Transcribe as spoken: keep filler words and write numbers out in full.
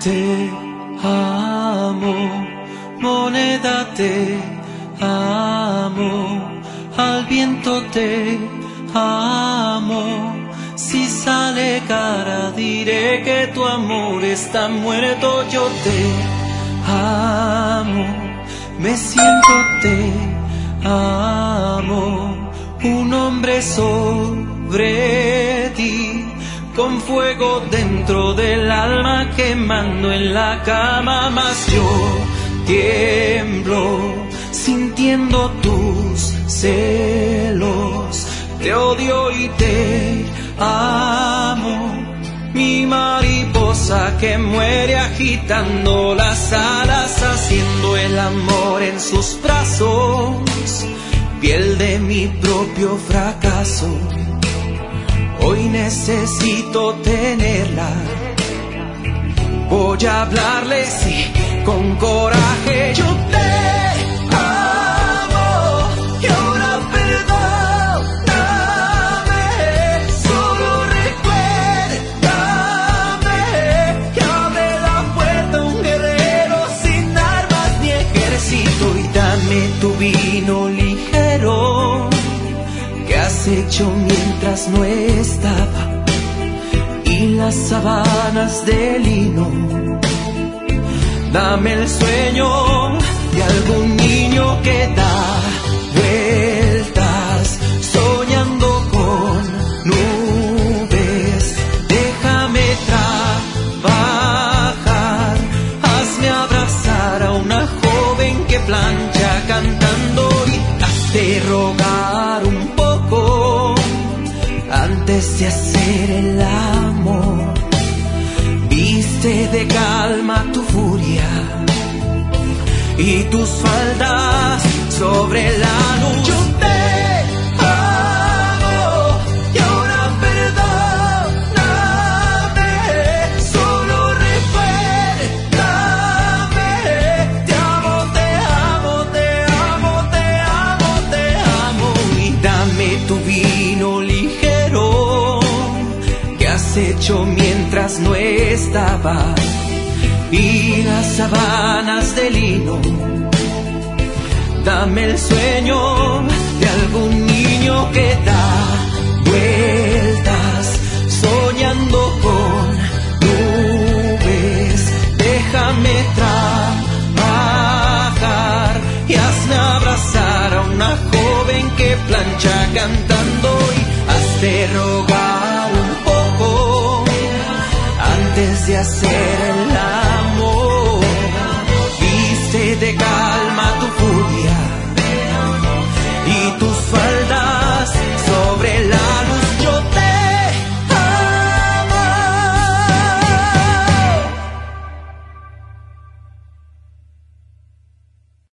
Te amo, moneda, te amo, al viento te amo. Si sale cara diré que tu amor está muerto. Yo te amo, me siento te amo, un hombre sobre ti, con fuego dentro del alma quemando en la cama. Mas yo tiemblo sintiendo tus celos, te odio y te amo, mi mariposa que muere agitando las alas, haciendo el amor en sus brazos, piel de mi propio fracaso. Hoy necesito tenerla, voy a hablarle, sí, con coraje. Yo te amo y ahora perdóname, solo recuérdame que abre la puerta a un guerrero sin armas ni ejército, y dame tu vino ligero que has hecho mientras no estaba, y las sábanas de lino. Dame el sueño de algún niño que da vueltas soñando con nubes. Déjame trabajar, hazme abrazar a una joven que plancha cantando, y hazte rogar un poco antes de hacer el amor. Viste de calma tu furia y tus faldas sobre la luz. Yo te amo y ahora perdóname, solo recuérdame. Te amo, te amo, te amo, te amo, te amo, y dame tu vino ligero que has hecho mientras no estaba, y las sábanas de lino. Dame el sueño de algún niño que da vueltas soñando con nubes. Déjame trabajar y hazme abrazar a una joven que plancha cantando, y hazte rogar un poco antes de hacer el amor.